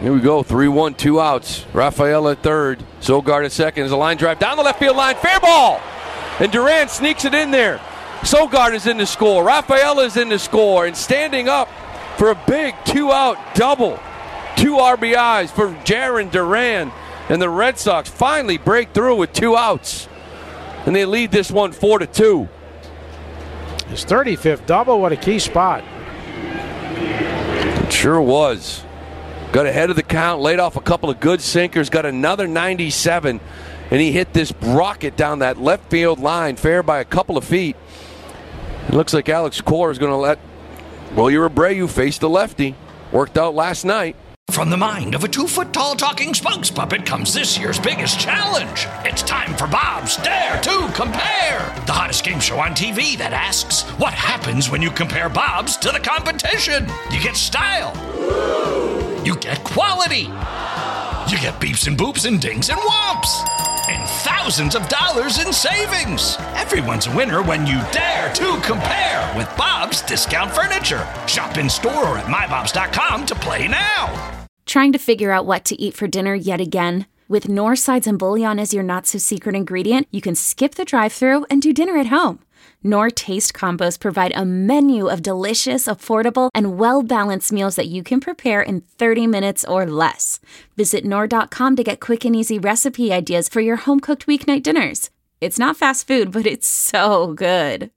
Here we go, 3-1, 2 outs. Rafael at third, Sogard at second. There's a line drive down the left field line. Fair ball! And Duran sneaks it in there. Sogard is in to score. Rafael is in to score. And standing up for a big 2-out double. 2 RBIs for Jarren Duran. And the Red Sox finally break through with 2 outs. And they lead this one 4-2. His 35th double, what a key spot. It sure was. Got ahead of the count, laid off a couple of good sinkers, got another 97, and he hit this rocket down that left field line, fair by a couple of feet. It looks like Alex Cora is going to let Willie Abreu face the lefty. Worked out last night. From the mind of a 2-foot-tall talking spokes puppet comes this year's biggest challenge. It's time for Bob's Dare to Compare, the hottest game show on TV that asks, what happens when you compare Bob's to the competition? You get style. You get quality. You get beeps and boops and dings and whomps. And thousands of dollars in savings. Everyone's a winner when you dare to compare with Bob's Discount Furniture. Shop in store or at mybobs.com to play now. Trying to figure out what to eat for dinner yet again? With Knorr sides and bouillon as your not-so-secret ingredient, you can skip the drive-thru and do dinner at home. Knorr Taste Combos provide a menu of delicious, affordable, and well-balanced meals that you can prepare in 30 minutes or less. Visit Knorr.com to get quick and easy recipe ideas for your home-cooked weeknight dinners. It's not fast food, but it's so good.